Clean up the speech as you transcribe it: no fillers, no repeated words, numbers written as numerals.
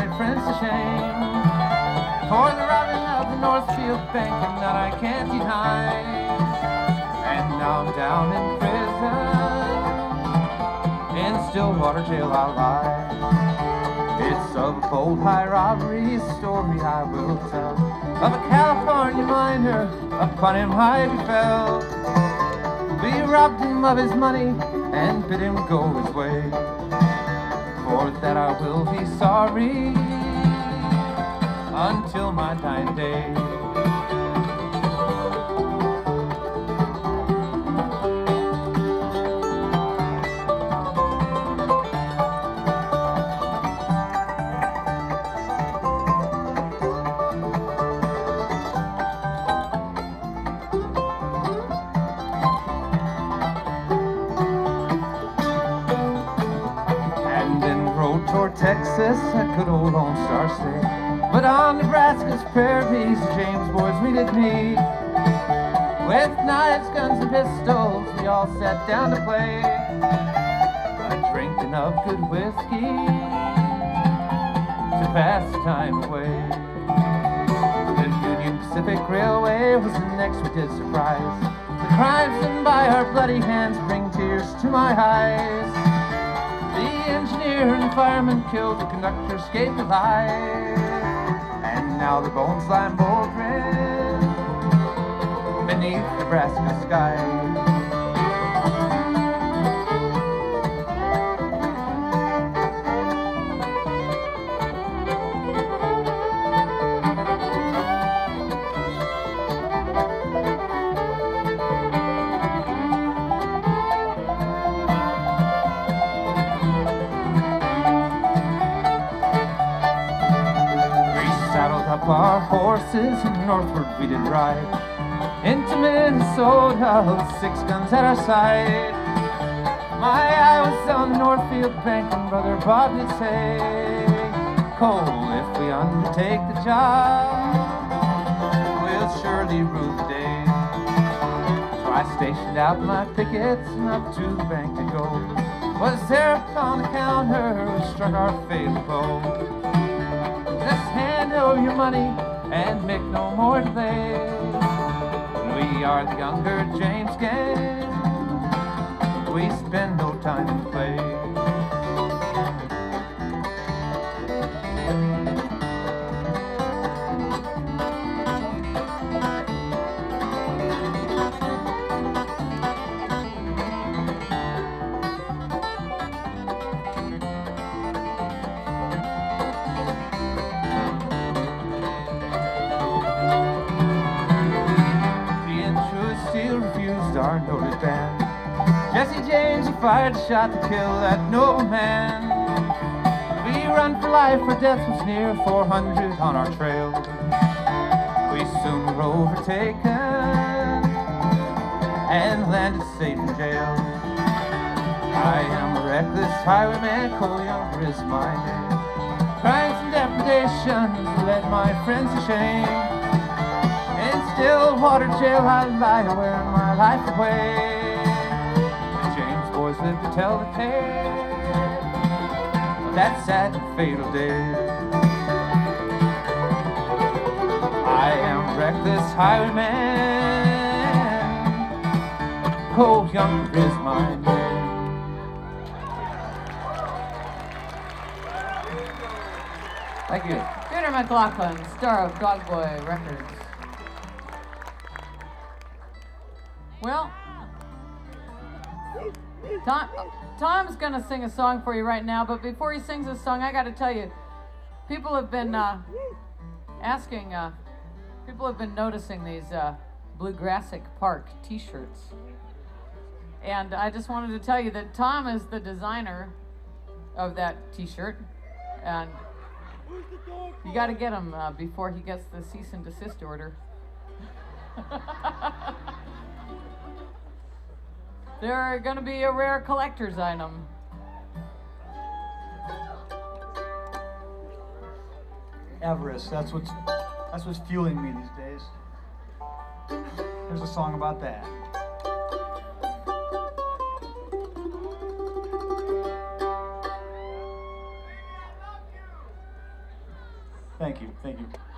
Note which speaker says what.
Speaker 1: friends to shame for the robbing of the Northfield Bank, and that I can't deny. And now I'm down in prison, in Stillwater jail I lie. It's of a bold high robbery story I will tell, of a California miner upon him high befell. We robbed him of his money and bid him go his way. For that I will be sorry until my dying day. Texas, a good old Lone Star State. But on Nebraska's prairies, the James boys we did meet. With knives, guns, and pistols, we all sat down to play, drinking of good whiskey to pass the time away. The Union Pacific Railway was the next we did surprise. The crimes done by our bloody hands bring tears to my eyes. The engineer and fireman killed, the conductor escaped alive, and now the bones lie moldering beneath Nebraska skies. Our horses and northward we did ride into Minnesota with 6 guns at our side. My eye was on the Northfield Bank and Brother Bob did say, Cole, if we undertake the job, we'll surely rule the day. So I stationed out my pickets and up to the bank to go. Was there upon the counter who struck our fatal blow. Just hand over your money and make no more delay. We are the younger James gang. We spend no time to play. Our noted band. Jesse James, he fired a shot to kill that noble man. We run for life, for death was near, 400 on our trail. We soon were overtaken and landed safe in jail. I am a reckless highwayman, Cole Younger is my name. Crimes and depredations led my friends to shame. In Stillwater jail I lie, wearing my life away. The James boys live to tell the tale of that sad and fatal day. I am reckless highwayman, Cole Younger is my name. Thank you.
Speaker 2: Peter McLaughlin, star of Dogboy Records. Well, Tom's going to sing a song for you right now, but before he sings this song, I got to tell you, people have been people have been noticing these Bluegrassic Park t-shirts. And I just wanted to tell you that Tom is the designer of that t-shirt, and you got to get him before he gets the cease and desist order. They're going to be a rare collector's item.
Speaker 3: Avarice, that's what's fueling me these days. There's a song about that. Thank you.